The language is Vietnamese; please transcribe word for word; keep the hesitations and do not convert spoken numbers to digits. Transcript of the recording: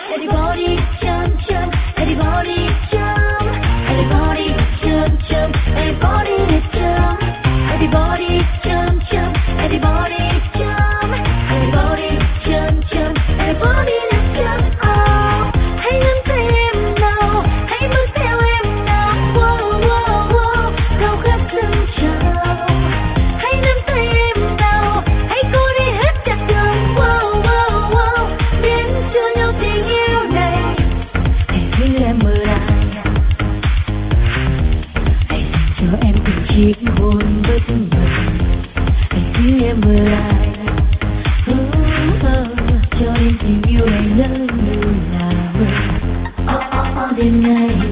Everybody jump, jump, everybody jump, everybody jump, jump, everybody jump, everybody jump, jump, everybody jump, everybody jump, jump, everybody let's jump. Oh, hãy nắm tay em nào, hãy bước theo em nào. Wow, wow, wow, cao khắp chân trời. Hãy nắm tay em nào, hãy cố đi hết chặng đường. Wow, wow, wow, đến cho nhau tình yêu này. Hãy giữ em ở lại, hãy dành cho em từng chiếc hôn bất ngờ. Hãy giữ em ở lại, oh, oh, cho đến tình yêu này lớn như là mơ. Oh, oh, oh, đêm nay